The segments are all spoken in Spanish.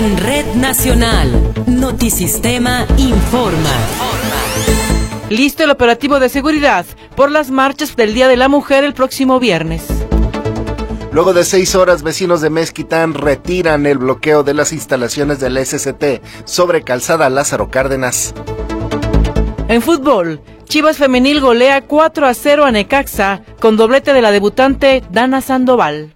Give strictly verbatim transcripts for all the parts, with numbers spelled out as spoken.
En Red Nacional, Notisistema informa. Listo el operativo de seguridad por las marchas del Día de la Mujer el próximo viernes. Luego de seis horas, vecinos de Mezquitán retiran el bloqueo de las instalaciones del S C T sobre Calzada Lázaro Cárdenas. En fútbol, Chivas Femenil golea cuatro a cero a Necaxa con doblete de la debutante Dana Sandoval.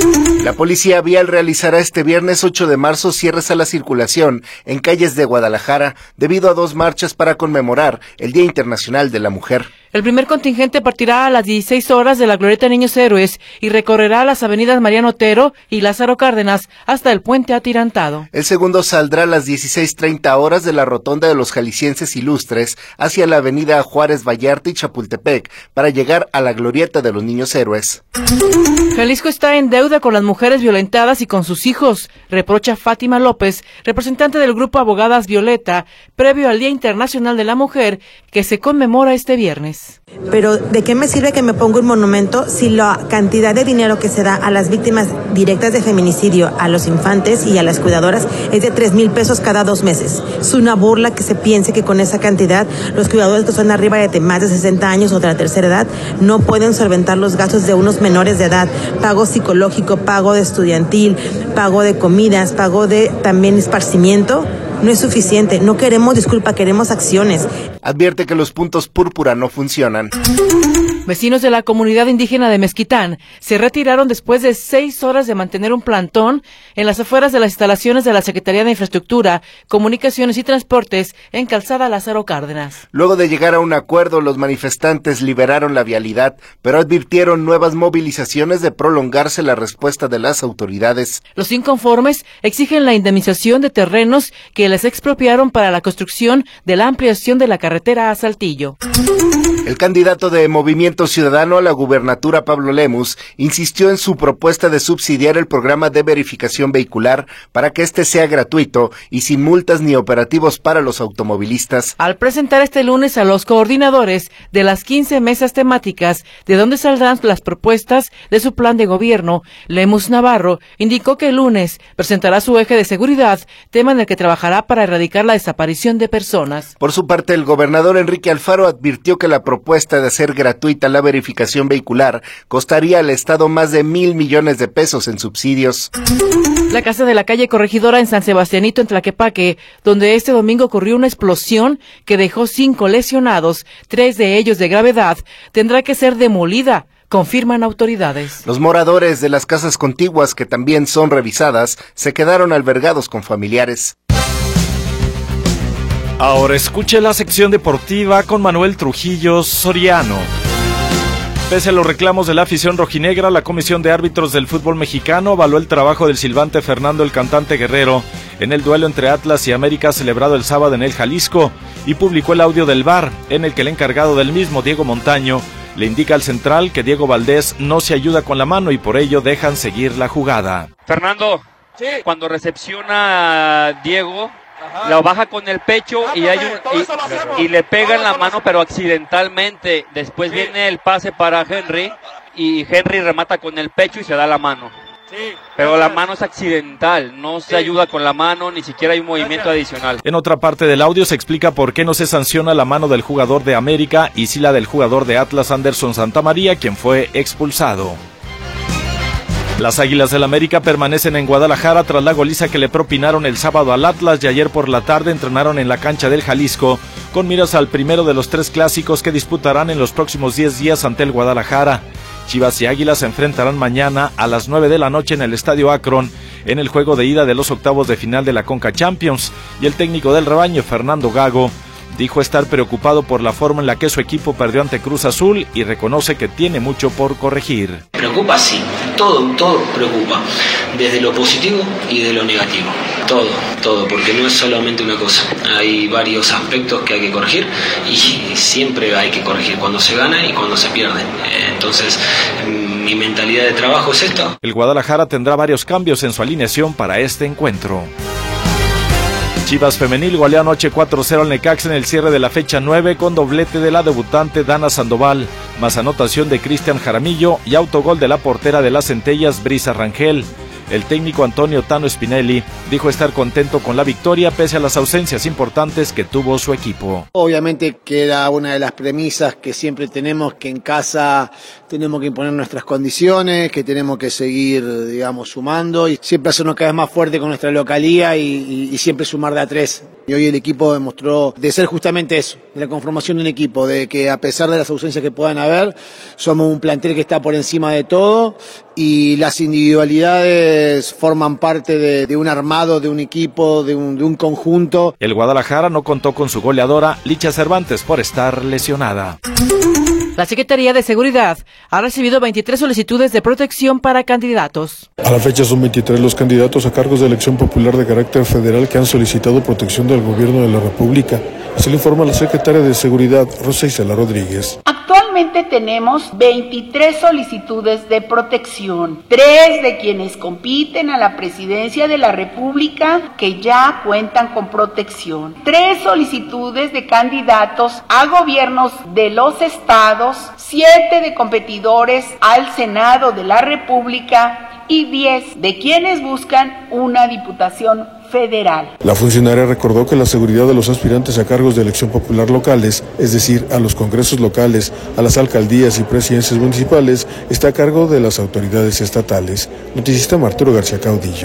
La Policía Vial realizará este viernes ocho de marzo cierres a la circulación en calles de Guadalajara debido a dos marchas para conmemorar el Día Internacional de la Mujer. El primer contingente partirá a las dieciséis horas de la Glorieta Niños Héroes y recorrerá las avenidas Mariano Otero y Lázaro Cárdenas hasta el Puente Atirantado. El segundo saldrá a las dieciséis treinta horas de la Rotonda de los Jaliscienses Ilustres hacia la avenida Juárez Vallarta y Chapultepec para llegar a la Glorieta de los Niños Héroes. Jalisco está en deuda con las mujeres violentadas y con sus hijos, reprocha Fátima López, representante del grupo Abogadas Violeta, previo al Día Internacional de la Mujer que se conmemora este viernes. Pero ¿de qué me sirve que me ponga un monumento si la cantidad de dinero que se da a las víctimas directas de feminicidio, a los infantes y a las cuidadoras es de tres mil pesos cada dos meses? Es una burla que se piense que con esa cantidad los cuidadores que son arriba de más de sesenta años o de la tercera edad no pueden solventar los gastos de unos menores de edad, pago psicológico, pago de estudiantil, pago de comidas, pago de también esparcimiento. No es suficiente, no queremos disculpa, queremos acciones. Advierte que los puntos púrpura no funcionan. Vecinos de la comunidad indígena de Mezquitán se retiraron después de seis horas de mantener un plantón en las afueras de las instalaciones de la Secretaría de Infraestructura, Comunicaciones y Transportes en Calzada Lázaro Cárdenas. Luego de llegar a un acuerdo, los manifestantes liberaron la vialidad, pero advirtieron nuevas movilizaciones de prolongarse la respuesta de las autoridades. Los inconformes exigen la indemnización de terrenos que les expropiaron para la construcción de la ampliación de la carretera a Saltillo. El candidato de Movimiento Ciudadano a la gubernatura, Pablo Lemus, insistió en su propuesta de subsidiar el programa de verificación vehicular para que este sea gratuito y sin multas ni operativos para los automovilistas. Al presentar este lunes a los coordinadores de las quince mesas temáticas de donde saldrán las propuestas de su plan de gobierno, Lemus Navarro indicó que el lunes presentará su eje de seguridad, tema en el que trabajará para erradicar la desaparición de personas. Por su parte, el gobernador Enrique Alfaro advirtió que la propuesta de hacer gratuita la verificación vehicular costaría al Estado más de mil millones de pesos en subsidios. La casa de la calle Corregidora en San Sebastianito, en Tlaquepaque, donde este domingo ocurrió una explosión que dejó cinco lesionados, tres de ellos de gravedad, tendrá que ser demolida, confirman autoridades. Los moradores de las casas contiguas, que también son revisadas, se quedaron albergados con familiares. Ahora escuche la sección deportiva con Manuel Trujillo Soriano. Pese a los reclamos de la afición rojinegra, la Comisión de Árbitros del Fútbol Mexicano avaló el trabajo del silbante Fernando el Cantante Guerrero en el duelo entre Atlas y América celebrado el sábado en el Jalisco y publicó el audio del V A R en el que el encargado del mismo, Diego Montaño, le indica al central que Diego Valdés no se ayuda con la mano y por ello dejan seguir la jugada. Fernando, sí. Cuando recepciona a Diego, ajá, la baja con el pecho ah, y, hay un, y, y le pega en la mano, pero accidentalmente. Después sí. Viene el pase para Henry y Henry remata con el pecho y se da la mano. Sí, pero la mano es accidental, no se sí. ayuda con la mano, ni siquiera hay un movimiento adicional. En otra parte del audio se explica por qué no se sanciona la mano del jugador de América y sí la del jugador de Atlas, Anderson Santamaría, quien fue expulsado. Las Águilas del América permanecen en Guadalajara tras la goliza que le propinaron el sábado al Atlas y ayer por la tarde entrenaron en la cancha del Jalisco con miras al primero de los tres clásicos que disputarán en los próximos diez días ante el Guadalajara. Chivas y Águilas se enfrentarán mañana a las nueve de la noche en el Estadio Akron en el juego de ida de los octavos de final de la Conca Champions, y el técnico del rebaño, Fernando Gago, dijo estar preocupado por la forma en la que su equipo perdió ante Cruz Azul y reconoce que tiene mucho por corregir. Preocupa, sí, todo, todo preocupa, desde lo positivo y de lo negativo, todo, todo, porque no es solamente una cosa, hay varios aspectos que hay que corregir y siempre hay que corregir cuando se gana y cuando se pierde, entonces mi mentalidad de trabajo es esta. El Guadalajara tendrá varios cambios en su alineación para este encuentro. Chivas Femenil goleó anoche cuatro cero al Necaxa en el cierre de la fecha nueve con doblete de la debutante Dana Sandoval, más anotación de Cristian Jaramillo y autogol de la portera de las Centellas, Brisa Rangel. El técnico Antonio Tano Spinelli dijo estar contento con la victoria pese a las ausencias importantes que tuvo su equipo. Obviamente que era una de las premisas que siempre tenemos, que en casa tenemos que imponer nuestras condiciones, que tenemos que seguir, digamos, sumando y siempre hacernos cada vez más fuerte con nuestra localía y, y, y siempre sumar de a tres. Y hoy el equipo demostró de ser justamente eso, de la conformación de un equipo, de que a pesar de las ausencias que puedan haber, somos un plantel que está por encima de todo y las individualidades forman parte de, de un armado, de un equipo, de un, de un conjunto. El Guadalajara no contó con su goleadora Licha Cervantes por estar lesionada. La Secretaría de Seguridad ha recibido veintitrés solicitudes de protección para candidatos. A la fecha son veintitrés los candidatos a cargos de elección popular de carácter federal que han solicitado protección del gobierno de la República. Se le informa a la secretaria de Seguridad, Rosa Isela Rodríguez. Actualmente tenemos veintitrés solicitudes de protección, tres de quienes compiten a la presidencia de la República que ya cuentan con protección, tres solicitudes de candidatos a gobiernos de los estados, siete de competidores al Senado de la República y diez de quienes buscan una diputación federal. La funcionaria recordó que la seguridad de los aspirantes a cargos de elección popular locales, es decir, a los congresos locales, a las alcaldías y presidencias municipales, está a cargo de las autoridades estatales. Noticista Arturo García Caudillo.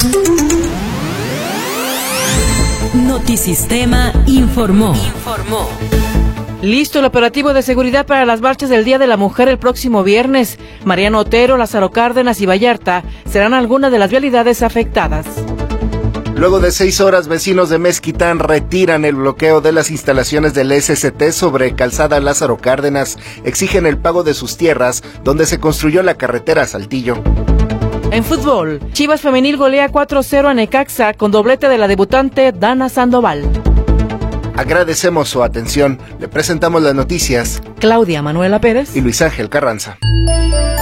Notisistema informó. Informó. Listo el operativo de seguridad para las marchas del Día de la Mujer el próximo viernes. Mariano Otero, Lázaro Cárdenas y Vallarta serán algunas de las vialidades afectadas. Luego de seis horas, vecinos de Mezquitán retiran el bloqueo de las instalaciones del S S T sobre Calzada Lázaro Cárdenas. Exigen el pago de sus tierras, donde se construyó la carretera a Saltillo. En fútbol, Chivas Femenil golea cuatro cero a Necaxa con doblete de la debutante Dana Sandoval. Agradecemos su atención. Le presentamos las noticias. Claudia Manuela Pérez y Luis Ángel Carranza.